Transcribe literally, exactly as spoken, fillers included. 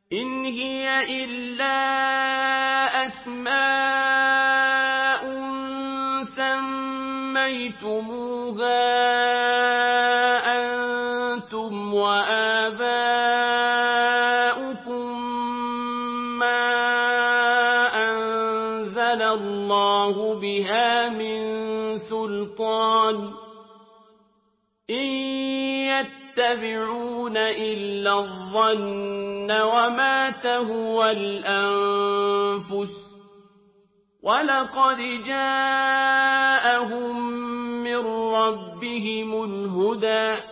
إِنْ هِيَ إِلَّا أَسْمَاءٌ سَمَّيْتُمُوهَا أَنتُمْ وَآبَاؤُكُم مَّا أَنزَلَ اللَّهُ بِهَا مِن سُلْطَانٍ ۚ إِن يَتَّبِعُونَ إِلَّا الظَّنَّ وَمَا تَهْوَى الْأَنفُسُ ۖ وَلَقَدْ جَاءَهُم مِّن رَّبِّهِمُ الْهُدَىٰ